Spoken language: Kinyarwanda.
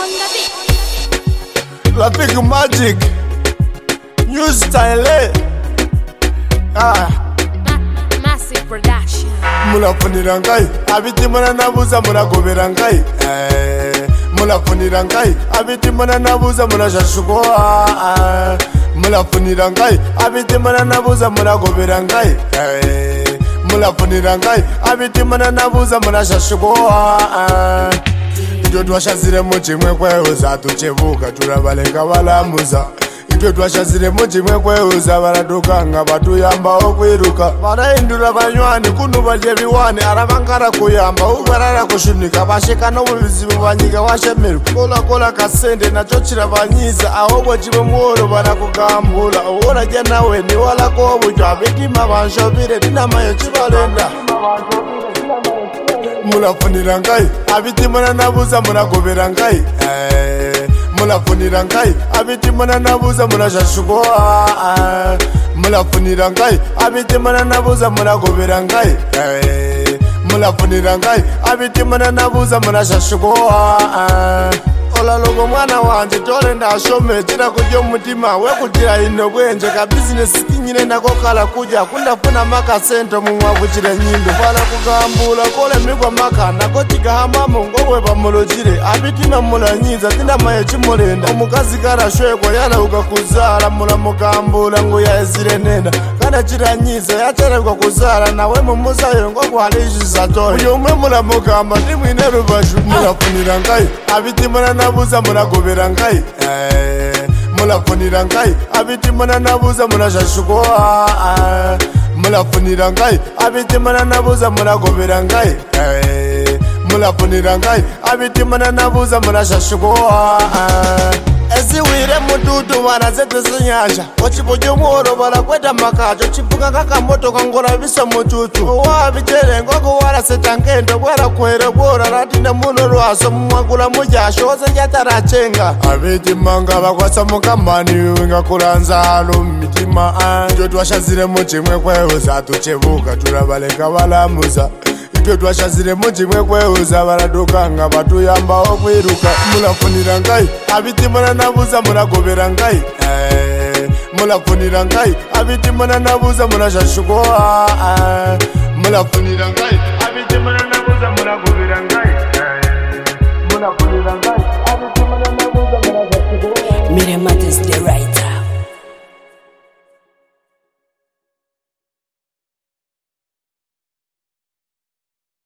La Big Magic, New Style, Massive Production. Mulafunira ngai, abiti mwana nabuza mulagobera ngai. Mulafunira ngai, abiti mwana nabuza mulashashukwa. Mulafunira ngai, abiti mwana nabuza mulagobera ngai. Mulafunira ngai, abiti mwana nabuza mulashashukwa. Itwe twashazire muchimwe kweuza tuchevuka turabalenga balamuza. Itwe twashazire muchimwe kweuza baradukanga batuyambaho kwiruka. Barahindura banywani kuno balye biwani arabangara kuyamba ubarara kushunika bashika no mubizibu banyiga washemerwa. Kola kasende naco kirabanyiza ahubwo kibe mworo barakugambula. Urajya nawe ni wala ko buryo abitima banshobire dinamayo kibalenda. Mulafunira ngai, abiti mwana nabuza mulagobera ngai. Mulafunira ngai, abiti mwana nabuza mulashashukwa. Mulafunira ngai, abiti mwana nabuza mulagobera ngai. Mulafunira ngai, abiti mwana nabuza mulashashukwa. Ola logo mwana wanje tole ndashome tira kujya umutima we kugira ino bwenje ka business kinyine nakokala kuja kundafuna makasento mumwa kugira nyindo bala kugambula kole migwa makana kotiga hamamu ngobwe bamulogire abitima mulanyiza tina maye kimulenda omukazi karashwekwa yana ukakuzala mulamugambula ngo yaezire nenda kana kiranyiza yaterekwa kuzala nawe mumuzayo ngo kwalishiza toyo uyo mwe mulamugamba ndimwine rubashu mulafunira ngai abitima nabuza mulagobera ngai. Mulafunira ngai, abiti mwana nabuza mulashashukwa. Mulafunira ngai, abiti mwana nabuza mulagobera ngai. Mulafunira ngai, abiti mwana nabuza mulashashukwa. Eziwire mududu wanazete zinyanja ochibojo mworo balakweta makacho chipuka kaka moto kangora bisa mututu wabitere ngoko wala setangendo bwara kwere bora ratinda muno lwaso mwagula mujasho ozenyatarachenga abiti manga bakwasa mukamani winga kuranza halo mitima njo twashazire muchimwe kweuza tuchevuka turabalenga balamuza. Itwe twashazire muchimwe kweuza baradukanga batuyambaho kwiruka. Mulafunira ngai, abiti mwana nabuza mulagobera ngai. Mulafunira ngai, abiti mwana nabuza mulashashukwa. Mulafunira ngai, abiti mwana nabuza mulagobera ngai. Mulafunira ngai, abiti mwana nabuza mulashashukwa. Miremate is the right.